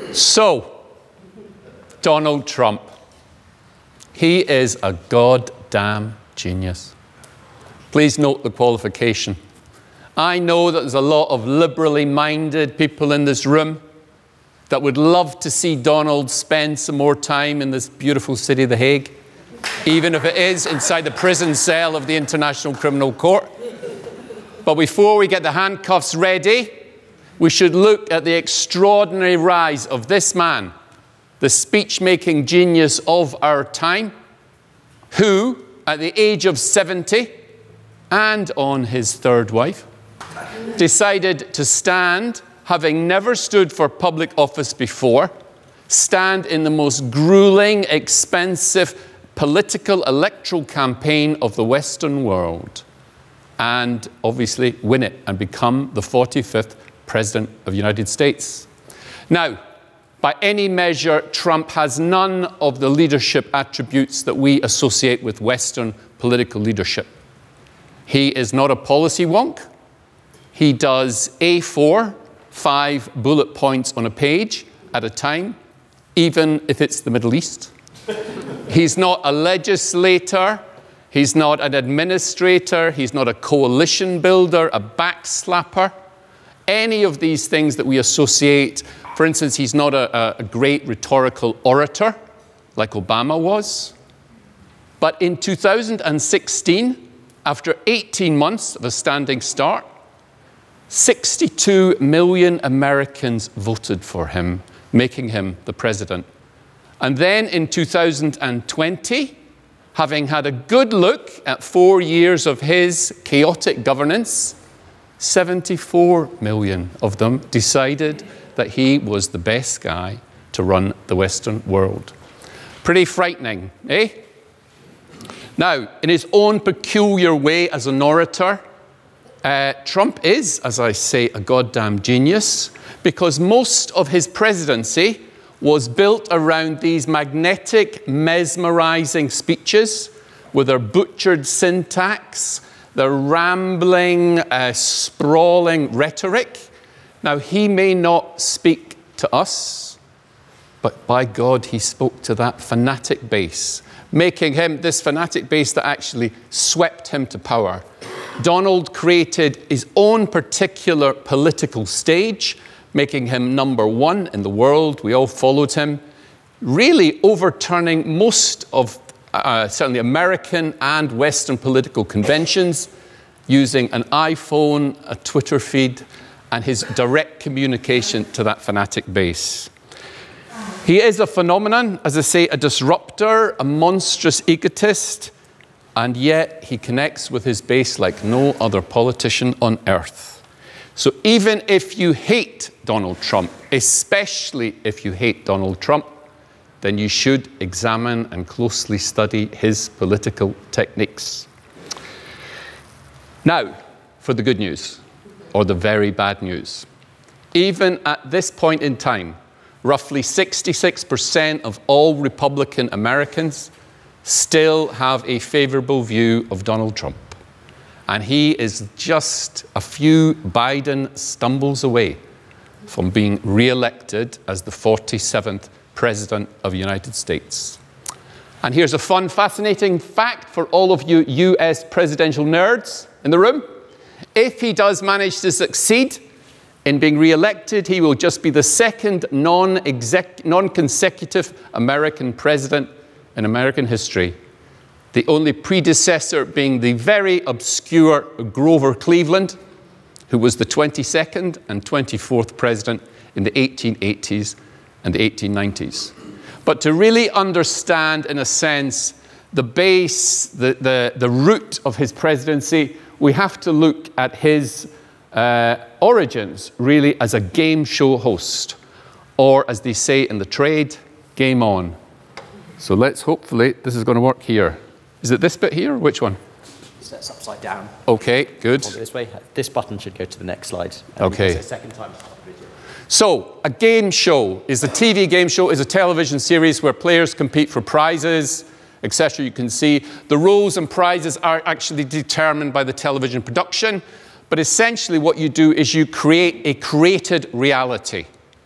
So, Donald Trump. He is a goddamn genius. Please note the qualification. I know that there's a lot of liberally minded people in this room that would love to see Donald spend some more time in this beautiful city of The Hague, even if it is inside the prison cell of the International Criminal Court. But before we get the handcuffs ready, we should look at the extraordinary rise of this man, the speech-making genius of our time, who, at the age of 70, and on his third wife, decided to stand, having never stood for public office before, stand in the most grueling, expensive political electoral campaign of the Western world, and obviously win it and become the 45th President of the United States. Now, by any measure, Trump has none of the leadership attributes that we associate with Western political leadership. He is not a policy wonk. He does A4, 5 bullet points on a page at a time, even if it's the Middle East. He's not a legislator. He's not an administrator. He's not a coalition builder, a backslapper. Any of these things that we associate. For instance, he's not a great rhetorical orator like Obama was. But in 2016, after 18 months of a standing start, 62 million Americans voted for him, making him the president. And then in 2020, having had a good look at 4 years of his chaotic governance, 74 million of them decided that he was the best guy to run the Western world. Pretty frightening, eh? Now, in his own peculiar way as an orator, Trump is, as I say, a goddamn genius, because most of his presidency was built around these magnetic, mesmerizing speeches with their butchered syntax, their rambling, sprawling rhetoric. Now, he may not speak to us, but by God, he spoke to that fanatic base, making him this fanatic base that actually swept him to power. Donald created his own particular political stage, making him number one in the world. We all followed him, really overturning most of certainly American and Western political conventions, using an iPhone, a Twitter feed, and his direct communication to that fanatic base. He is a phenomenon, as I say, a disruptor, a monstrous egotist, and yet he connects with his base like no other politician on earth. So even if you hate Donald Trump, especially if you hate Donald Trump, then you should examine and closely study his political techniques. Now, for the good news, or the very bad news. Even at this point in time, roughly 66% of all Republican Americans still have a favorable view of Donald Trump. And he is just a few Biden stumbles away from being re-elected as the 47th President of the United States. And here's a fun, fascinating fact for all of you US presidential nerds in the room. If he does manage to succeed in being re-elected, he will just be the second non-consecutive American president in American history. The only predecessor being the very obscure Grover Cleveland, who was the 22nd and 24th president in the 1880s and the 1890s. But to really understand, in a sense, the base, the root of his presidency, we have to look at his origins, really, as a game show host, or as they say in the trade, game on. So let's hopefully, this is going to work here. Is it this bit here, or which one? So it's upside down. Okay, good. Hold it this way. This button should go to the next slide. Okay. It's the second time to start the video. So, a game show is a TV game show, is a television series where players compete for prizes, etc. You can see the rules and prizes are actually determined by the television production, but essentially what you do is you create a created reality.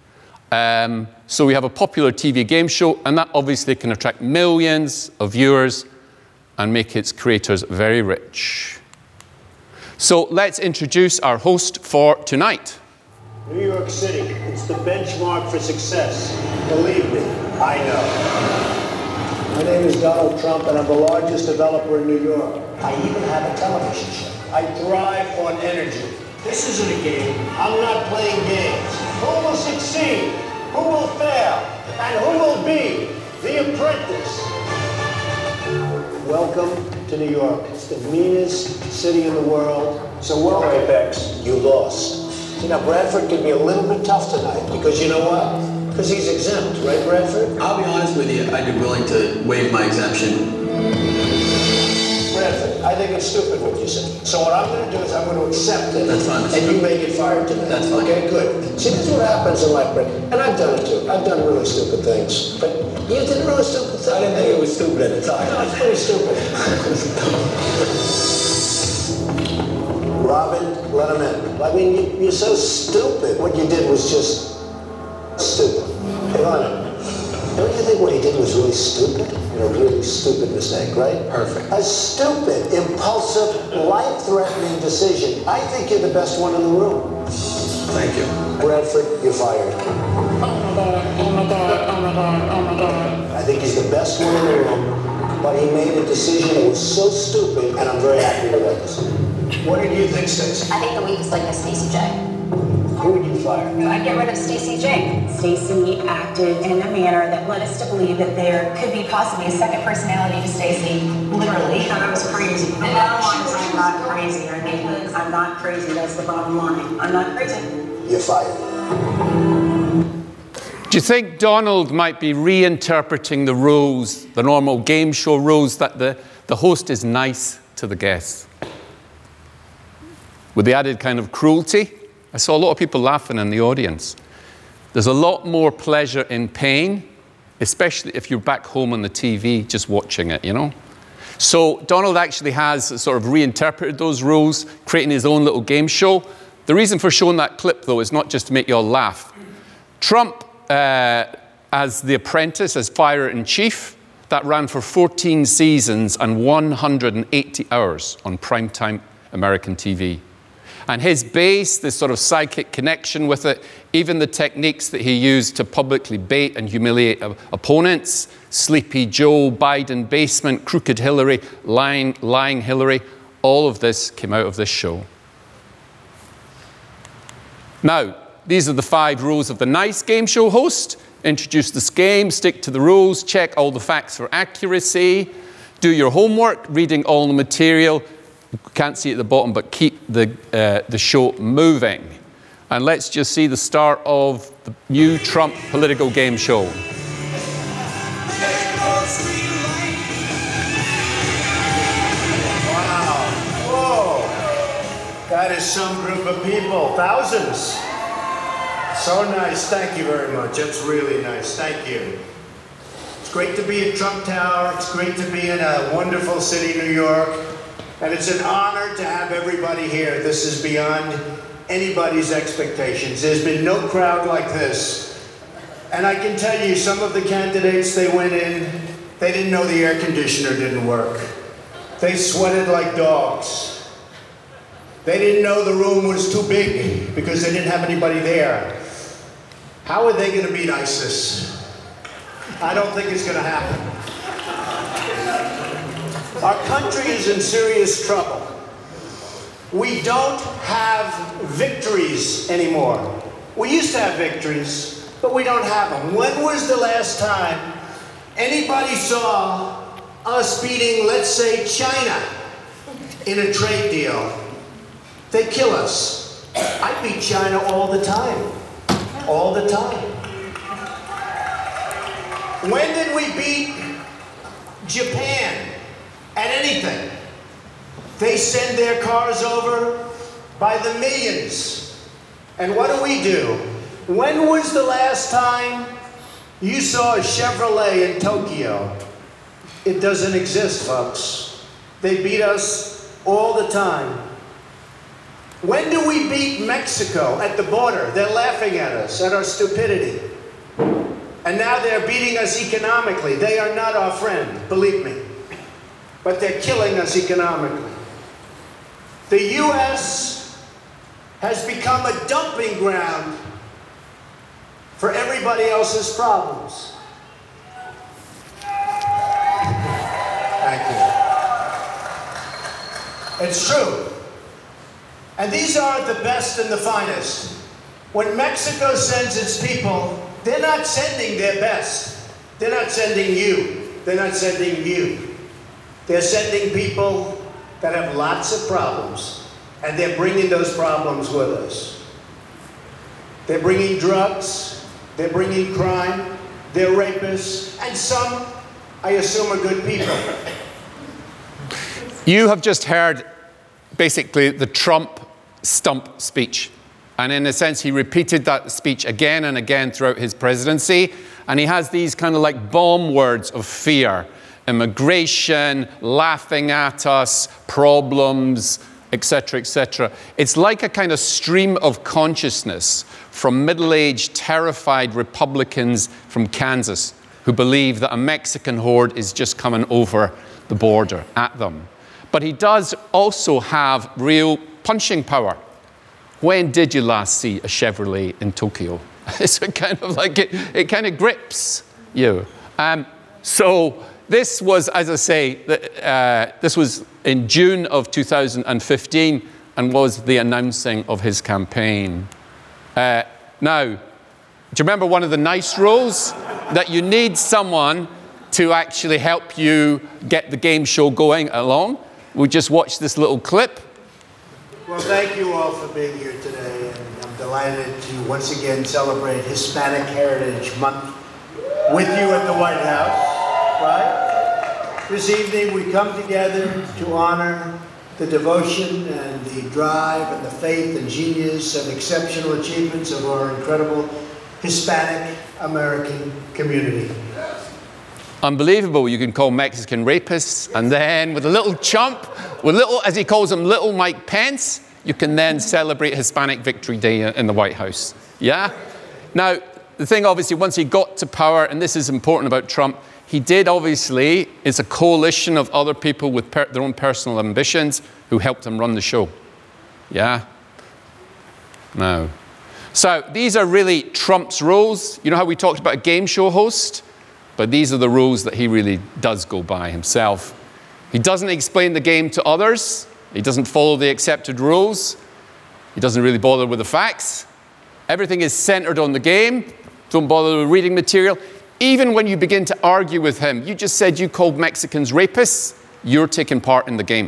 So we have a popular TV game show, and that obviously can attract millions of viewers and make its creators very rich. So let's introduce our host for tonight. New York City, it's the benchmark for success. Believe me, I know. My name is Donald Trump, and I'm the largest developer in New York. I even have a television show. I thrive on energy. This isn't a game. I'm not playing games. Who will succeed? Who will fail? And who will be the apprentice? Welcome to New York. It's the meanest city in the world. So well, Apex, you lost. See, now Bradford can be a little bit tough tonight because you know what? Because he's exempt, right, Bradford? I'll be honest with you, I'd be willing to waive my exemption. Bradford, I think it's stupid what you said. So what I'm going to do is I'm going to accept it. That's fine, Mr. And you may get fired tonight. That's fine. Okay, good. See, this is what happens in life, Brad. And I've done it too. I've done really stupid things. But you did really stupid things. I didn't think it was stupid at the time. No, it's pretty stupid. Robin, let him in. I mean, you're so stupid. What you did was just stupid. Hey, Ronnie, don't you think what he did was really stupid? You know, really stupid mistake, right? Perfect. A stupid, impulsive, life-threatening decision. I think you're the best one in the room. Thank you. Bradford, you're fired. Oh my God, oh my God, oh my God, oh my God. I think he's the best one in the room, but he made a decision that was so stupid, and I'm very happy with it. What did you think, Stacey? I think the weakest link is Stacey J. Who would you fire? I'd get rid of Stacey J. Stacey acted in a manner that led us to believe that there could be possibly a second personality to Stacey, literally. I thought I was crazy. The bottom line is I'm not crazy. I mean, I'm not crazy. That's the bottom line. I'm not crazy. You're fired. Do you think Donald might be reinterpreting the rules, the normal game show rules, that the host is nice to the guests? With the added kind of cruelty? I saw a lot of people laughing in the audience. There's a lot more pleasure in pain, especially if you're back home on the TV just watching it, you know? So Donald actually has sort of reinterpreted those rules, creating his own little game show. The reason for showing that clip, though, is not just to make you all laugh. Trump, as The Apprentice, as Fire-in-Chief, that ran for 14 seasons and 180 hours on primetime American TV. And his base, this sort of psychic connection with it, even the techniques that he used to publicly bait and humiliate opponents, Sleepy Joe, Biden basement, Crooked Hillary, lying Hillary, all of this came out of this show. Now, these are the 5 rules of the nice game show host. Introduce this game, stick to the rules, check all the facts for accuracy, do your homework, reading all the material. Can't see at the bottom, but keep the show moving. And let's just see the start of the new Trump political game show. Wow. Whoa. That is some group of people. Thousands. So nice. Thank you very much. That's really nice. Thank you. It's great to be at Trump Tower. It's great to be in a wonderful city, New York. And it's an honor to have everybody here. This is beyond anybody's expectations. There's been no crowd like this. And I can tell you, some of the candidates, they went in, they didn't know the air conditioner didn't work. They sweated like dogs. They didn't know the room was too big because they didn't have anybody there. How are they going to beat ISIS? I don't think it's going to happen. Our country is in serious trouble. We don't have victories anymore. We used to have victories, but we don't have them. When was the last time anybody saw us beating, let's say, China in a trade deal? They kill us. I beat China all the time. All the time. When did we beat Japan at anything? They send their cars over by the millions. And what do? When was the last time you saw a Chevrolet in Tokyo? It doesn't exist, folks. They beat us all the time. When do we beat Mexico at the border? They're laughing at us, at our stupidity. now they're beating us economically. They are not our friend, believe me. But they're killing us economically. The U.S. has become a dumping ground for everybody else's problems. Thank you. It's true. And these are the best and the finest. When Mexico sends its people, they're not sending their best. They're not sending you. They're not sending you. They're sending people that have lots of problems, and they're bringing those problems with us. They're bringing drugs, they're bringing crime, they're rapists, and some, I assume, are good people. You have just heard basically the Trump stump speech. And in a sense, he repeated that speech again and again throughout his presidency. And he has these kind of like bomb words of fear: immigration, laughing at us, problems, etc., etc. It's like a kind of stream of consciousness from middle-aged, terrified Republicans from Kansas who believe that a Mexican horde is just coming over the border at them. But he does also have real punching power. When did you last see a Chevrolet in Tokyo? It's kind of like it kind of grips you. So this was, as I say, this was in June of 2015 and was the announcing of his campaign. Now, do you remember one of the nice rules? That you need someone to actually help you get the game show going along. We just watched this little clip. Well, thank you all for being here today, and I'm delighted to once again celebrate Hispanic Heritage Month with you at the White House, right? This evening we come together to honor the devotion and the drive and the faith and genius and exceptional achievements of our incredible Hispanic American community. Unbelievable. You can call Mexican rapists, and then with a little chump, with little, as he calls him, little Mike Pence, you can then celebrate Hispanic Victory Day in the White House. Yeah? Now, the thing obviously, once he got to power, and this is important about Trump, he did obviously, it's a coalition of other people with their own personal ambitions who helped him run the show. Yeah? No. So these are really Trump's roles. You know how we talked about a game show host? But these are the rules that he really does go by himself. He doesn't explain the game to others. He doesn't follow the accepted rules. He doesn't really bother with the facts. Everything is centered on the game. Don't bother with reading material. Even when you begin to argue with him, you just said you called Mexicans rapists, you're taking part in the game.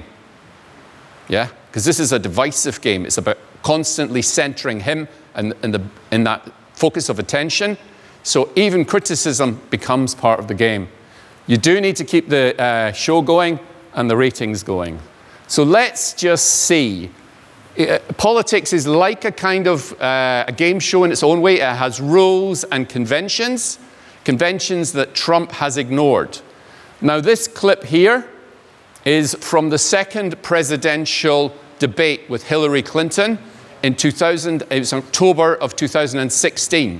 Yeah? Because this is a divisive game. It's about constantly centering him and in that focus of attention. So even criticism becomes part of the game. You do need to keep the show going and the ratings going. So let's just see. Politics is like a kind of a game show in its own way. It has rules and conventions that Trump has ignored. Now this clip here is from the second presidential debate with Hillary Clinton in it was October of 2016.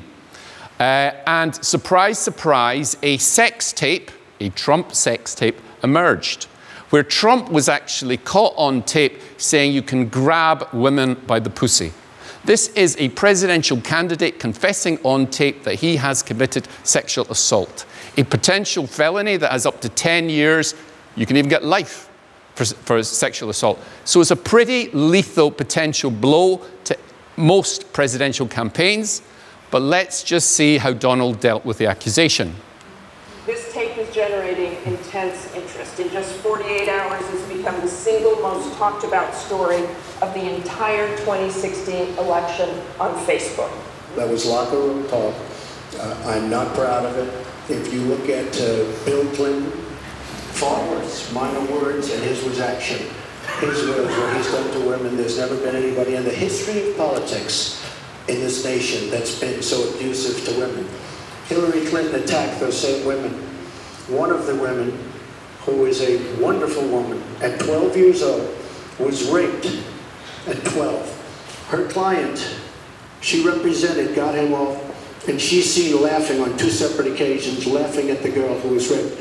And surprise, surprise, a sex tape, a Trump sex tape, emerged, where Trump was actually caught on tape saying you can grab women by the pussy. This is a presidential candidate confessing on tape that he has committed sexual assault, a potential felony that has up to 10 years. You can even get life for sexual assault. So it's a pretty lethal potential blow to most presidential campaigns. But let's just see how Donald dealt with the accusation. This tape is generating intense interest. In just 48 hours, it's become the single most talked about story of the entire 2016 election on Facebook. That was locker room talk. I'm not proud of it. If you look at Bill Clinton, far worse, minor words, and his was action. His was what he's done to women. There's never been anybody in the history of politics in this nation that's been so abusive to women. Hillary Clinton attacked those same women. One of the women, who is a wonderful woman, at 12 years old, was raped at 12. Her client, she represented, got him off and she's seen laughing on 2 separate occasions, laughing at the girl who was raped.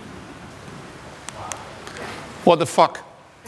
What the fuck?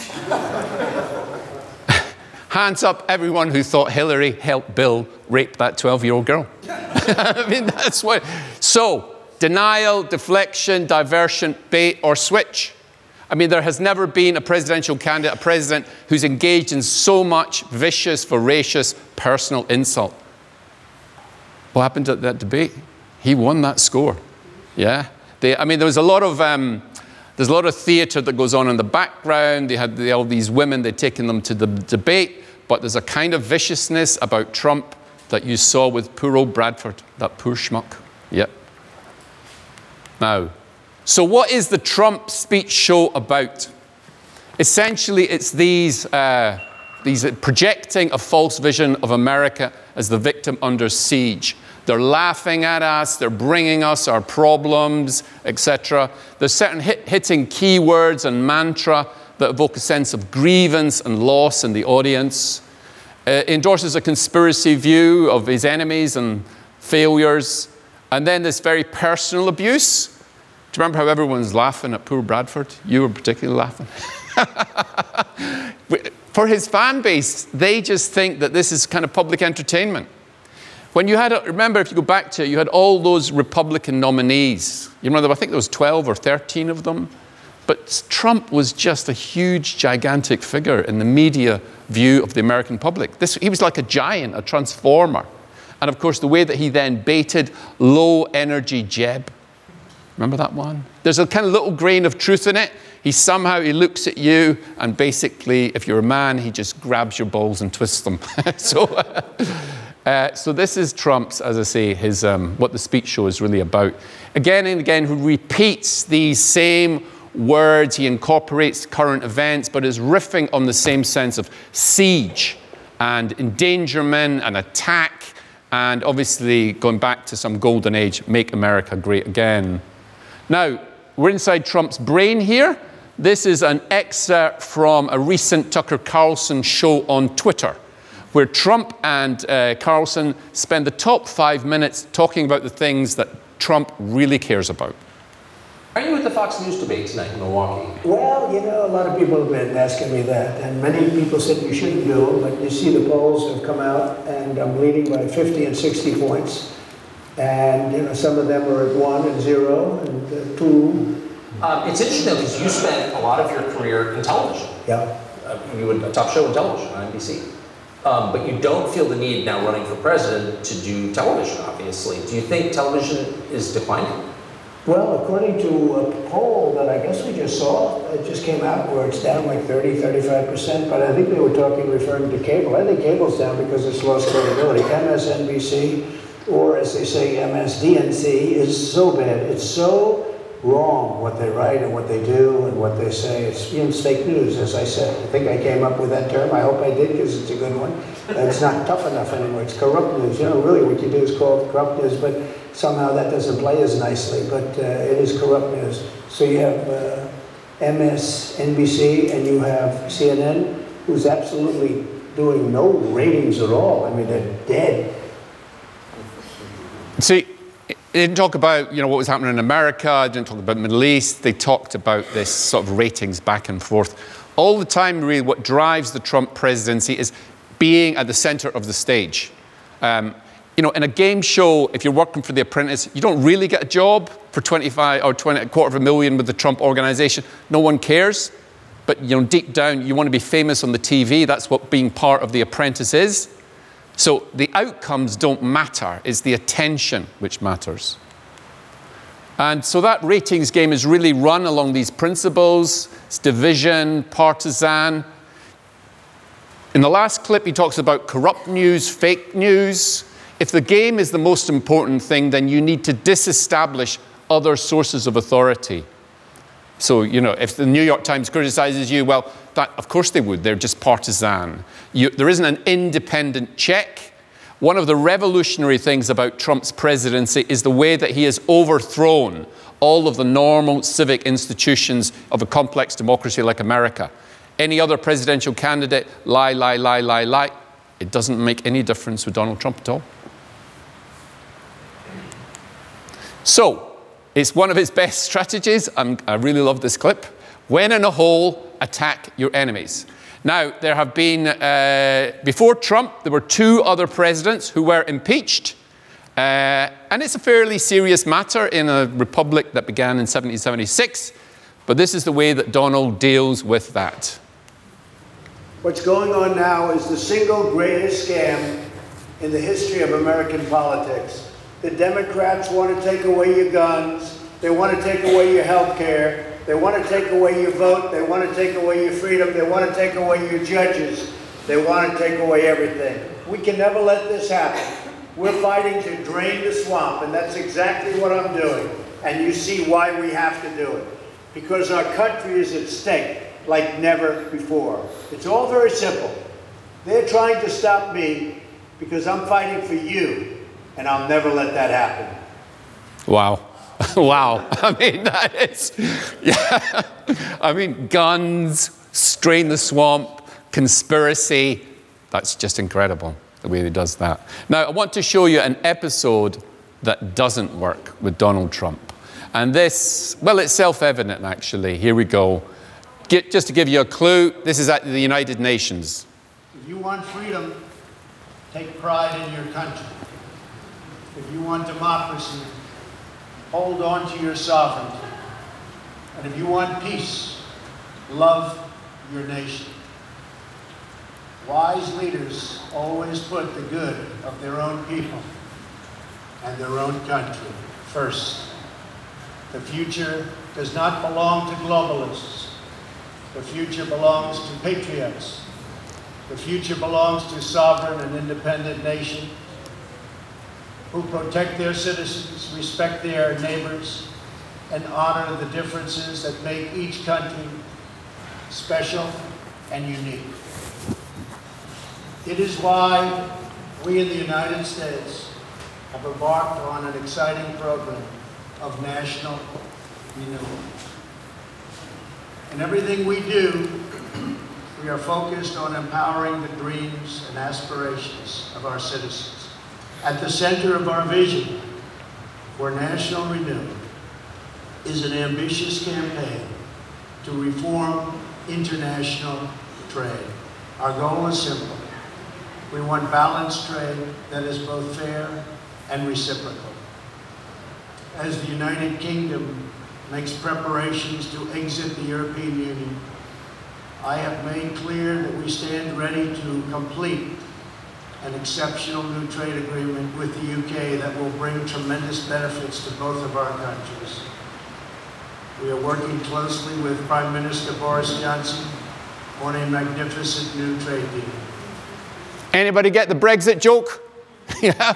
Hands up everyone who thought Hillary helped Bill rape that 12-year-old girl. I mean, that's what. So, denial, deflection, diversion, bait, or switch. I mean, there has never been a presidential candidate, a president, who's engaged in so much vicious, voracious, personal insult. What happened at that debate? He won that score. Yeah. I mean, there was a lot of there's a lot of theatre that goes on in the background. They had all these women. They'd taken them to the debate, but there's a kind of viciousness about Trump that you saw with poor old Bradford, that poor schmuck. Yep. Now, so what is the Trump speech show about? Essentially, it's these projecting a false vision of America as the victim under siege. They're laughing at us, they're bringing us our problems, etc. There's certain hitting keywords and mantra that evoke a sense of grievance and loss in the audience. Endorses a conspiracy view of his enemies and failures. And then this very personal abuse. Do you remember how everyone's laughing at poor Bradford? You were particularly laughing. For his fan base, they just think that this is kind of public entertainment. When you had, remember, if you go back to it, you had all those Republican nominees. You remember, I think there was 12 or 13 of them. But Trump was just a huge, gigantic figure in the media view of the American public. He was like a giant, a transformer. And of course, the way that he then baited low-energy Jeb. Remember that one? There's a kind of little grain of truth in it. He looks at you, and basically, if you're a man, he just grabs your balls and twists them. So this is Trump's, as I say, his what the speech show is really about. Again and again, he repeats these same words. He incorporates current events, but is riffing on the same sense of siege and endangerment and attack, and obviously going back to some golden age, make America great again. Now, we're inside Trump's brain here. This is an excerpt from a recent Tucker Carlson show on Twitter, where Trump and Carlson spend the top 5 minutes talking about the things that Trump really cares about. Are you at the Fox News debate tonight in Milwaukee? Well, you know, a lot of people have been asking me that, and many people said you shouldn't do it, but you see the polls have come out, and I'm leading by 50 and 60 points. And, you know, some of them are at 1 and 0 and 2. It's interesting, though, because you spent a lot of your career in television. Yeah. You had a top show in television on NBC. But you don't feel the need now running for president to do television, obviously. Do you think television is declining? Well, according to a poll that I guess we just saw, it just came out where it's down like 30-35%, but I think they were referring to cable. I think cable's down because it's lost credibility. MSNBC, or as they say, MSDNC, is so bad. It's so wrong what they write and what they do and what they say. It's fake news, as I said. I think I came up with that term. I hope I did, because it's a good one. It's not tough enough anymore. It's corrupt news. You know, really what you do is call it corrupt news, but somehow that doesn't play as nicely, but it is corrupt news. So you have MSNBC and you have CNN, who's absolutely doing no ratings at all. I mean, they're dead. See, they didn't talk about, you know, what was happening in America. They didn't talk about the Middle East. They talked about this sort of ratings back and forth. All the time, really, what drives the Trump presidency is being at the center of the stage. You know, in a game show, if you're working for The Apprentice, you don't really get a job for 25 or 20, $250,000 with the Trump organization. No one cares. But, you know, deep down, you want to be famous on the TV. That's what being part of The Apprentice is. So the outcomes don't matter. It's the attention which matters. And so that ratings game is really run along these principles. It's division, partisan. In the last clip, he talks about corrupt news, fake news. If the game is the most important thing, then you need to disestablish other sources of authority. So, you know, if the New York Times criticizes you, well, that, of course they would. They're just partisan. There isn't an independent check. One of the revolutionary things about Trump's presidency is the way that he has overthrown all of the normal civic institutions of a complex democracy like America. Any other presidential candidate, lie. It doesn't make any difference with Donald Trump at all. So, it's one of his best strategies. I really love this clip. When in a hole, attack your enemies. Now, there have been, before Trump, there were 2 other presidents who were impeached. And it's a fairly serious matter in a republic that began in 1776. But this is the way that Donald deals with that. What's going on now is the single greatest scam in the history of American politics. The Democrats want to take away your guns. They want to take away your health care. They want to take away your vote. They want to take away your freedom. They want to take away your judges. They want to take away everything. We can never let this happen. We're fighting to drain the swamp, and that's exactly what I'm doing. And you see why we have to do it. Because our country is at stake like never before. It's all very simple. They're trying to stop me because I'm fighting for you, and I'll never let that happen. Wow. Wow. I mean, that is, yeah. I mean, guns, strain the swamp, conspiracy. That's just incredible, the way he does that. Now, I want to show you an episode that doesn't work with Donald Trump. And this, well, it's self-evident, actually. Here we go. Just to give you a clue, this is at the United Nations. If you want freedom, take pride in your country. If you want democracy, hold on to your sovereignty. And if you want peace, love your nation. Wise leaders always put the good of their own people and their own country first. The future does not belong to globalists. The future belongs to patriots. The future belongs to sovereign and independent nations who protect their citizens, respect their neighbors, and honor the differences that make each country special and unique. It is why we in the United States have embarked on an exciting program of national renewal. In everything we do, we are focused on empowering the dreams and aspirations of our citizens. At the center of our vision for national renewal is an ambitious campaign to reform international trade. Our goal is simple. We want balanced trade that is both fair and reciprocal. As the United Kingdom makes preparations to exit the European Union, I have made clear that we stand ready to complete an exceptional new trade agreement with the UK that will bring tremendous benefits to both of our countries. We are working closely with Prime Minister Boris Johnson on a magnificent new trade deal. Anybody get the Brexit joke? Yeah.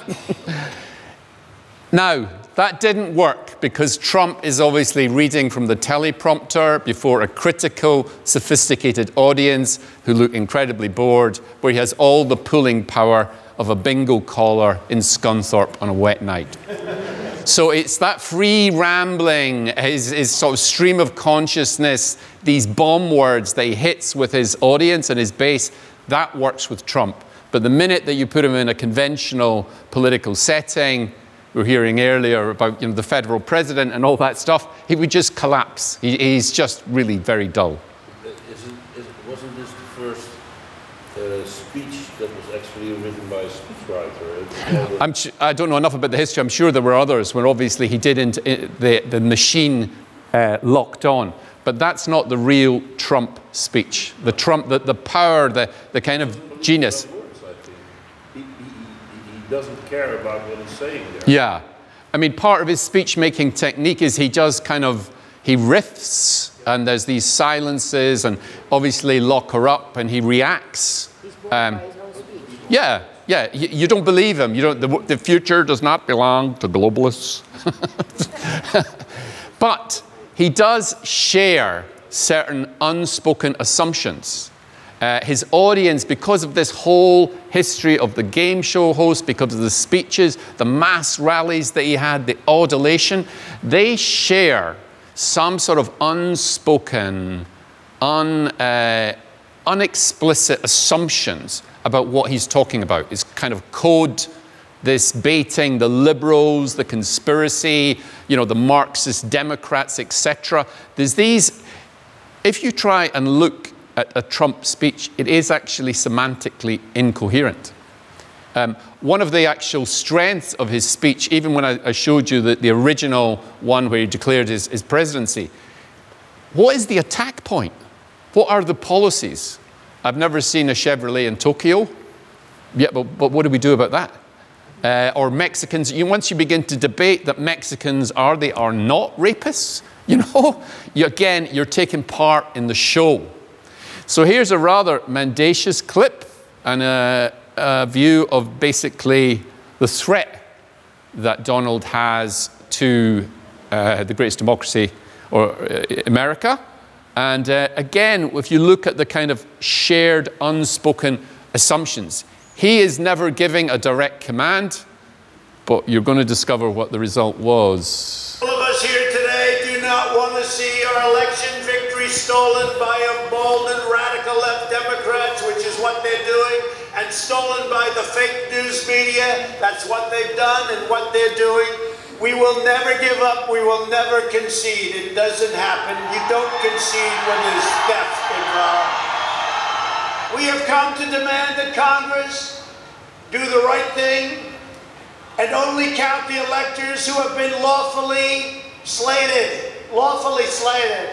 Now, that didn't work because Trump is obviously reading from the teleprompter before a critical, sophisticated audience who look incredibly bored, where he has all the pulling power of a bingo caller in Scunthorpe on a wet night. So it's that free rambling, his sort of stream of consciousness, these bomb words that he hits with his audience and his base, that works with Trump. But the minute that you put him in a conventional political setting, we were hearing earlier about the federal president and all that stuff, he would just collapse. He's just really very dull. Wasn't this the first speech that was actually written by a speechwriter? I don't know enough about the history. I'm sure there were others where obviously he did the machine locked on. But that's not the real Trump speech. The Trump, the power, the kind of genius. He doesn't care about what he's saying there. Yeah. I mean, part of his speech-making technique is he riffs, and there's these silences, and obviously lock her up, and he reacts. Yeah. You don't believe him. The future does not belong to globalists. But he does share certain unspoken assumptions. His audience, because of this whole history of the game show host, because of the speeches, the mass rallies that he had, the adulation, they share some sort of unspoken, unexplicit assumptions about what he's talking about. It's kind of code this baiting the liberals, the conspiracy, the Marxist Democrats, etc. There's these, if you try and look at a Trump speech, it is actually semantically incoherent. One of the actual strengths of his speech, even when I showed you the original one where he declared his presidency, what is the attack point? What are the policies? I've never seen a Chevrolet in Tokyo. Yeah, but what do we do about that? Or Mexicans, once you begin to debate that Mexicans are not rapists, you're taking part in the show. So here's a rather mendacious clip and a view of basically the threat that Donald has to the greatest democracy, or America. And again, if you look at the kind of shared, unspoken assumptions, he is never giving a direct command, but you're going to discover what the result was. All of us here today do not want to see our election victory stolen by emboldened radical left Democrats, which is what they're doing, and stolen by the fake news media. That's what they've done and what they're doing. We will never give up. We will never concede. It doesn't happen. You don't concede when there's theft involved. We have come to demand that Congress do the right thing and only count the electors who have been lawfully slated. Lawfully slated.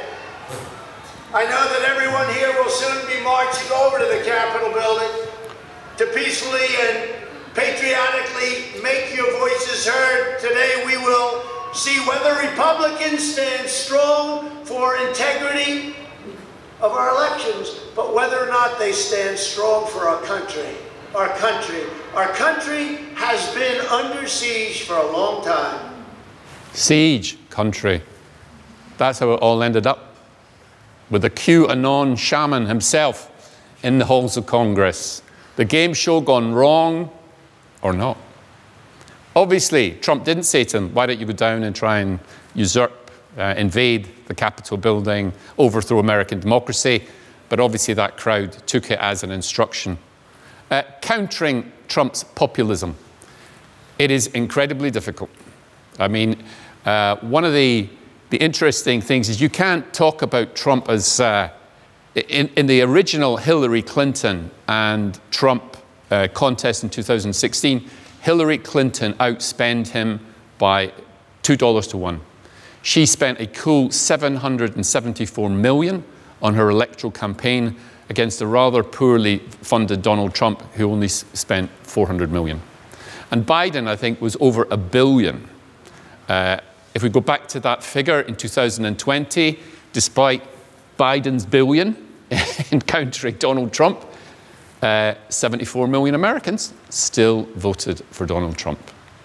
I know that everyone here will soon be marching over to the Capitol building to peacefully and patriotically make your voices heard. Today we will see whether Republicans stand strong for integrity of our elections, but whether or not they stand strong for our country. Our country. Our country has been under siege for a long time. Siege country. That's how it all ended up, with the QAnon shaman himself in the halls of Congress. The game show gone wrong, or not. Obviously, Trump didn't say to him, why don't you go down and try and usurp, invade the Capitol building, overthrow American democracy, but obviously that crowd took it as an instruction. Countering Trump's populism. It is incredibly difficult. I mean, one of the interesting things is you can't talk about Trump as, in the original Hillary Clinton and Trump contest in 2016, Hillary Clinton outspent him by $2 to 1. She spent a cool $774 million on her electoral campaign against a rather poorly funded Donald Trump, who only spent $400 million. And Biden, I think, was over $1 billion. If we go back to that figure in 2020, despite Biden's billion in countering Donald Trump, 74 million Americans still voted for Donald Trump.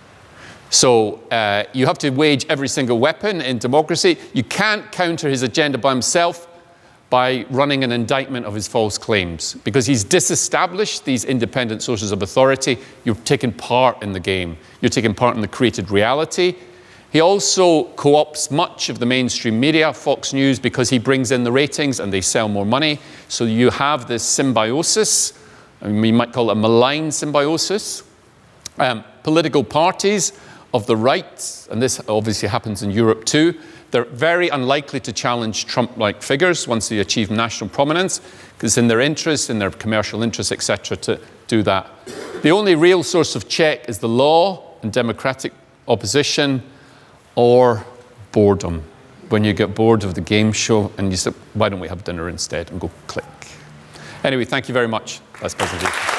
So you have to wage every single weapon in democracy. You can't counter his agenda by himself by running an indictment of his false claims, because he's disestablished these independent sources of authority. You've taken part in the game. You're taking part in the created reality. He also co-opts much of the mainstream media, Fox News, because he brings in the ratings and they sell more money. So you have this symbiosis. I mean, we might call it a malign symbiosis. Political parties of the right, and this obviously happens in Europe too, they're very unlikely to challenge Trump-like figures once they achieve national prominence, because it's in their interests, in their commercial interests, etc., to do that. The only real source of check is the law and democratic opposition, or boredom. When you get bored of the game show and you say, why don't we have dinner instead, and go click. Anyway, thank you very much. That's presentation.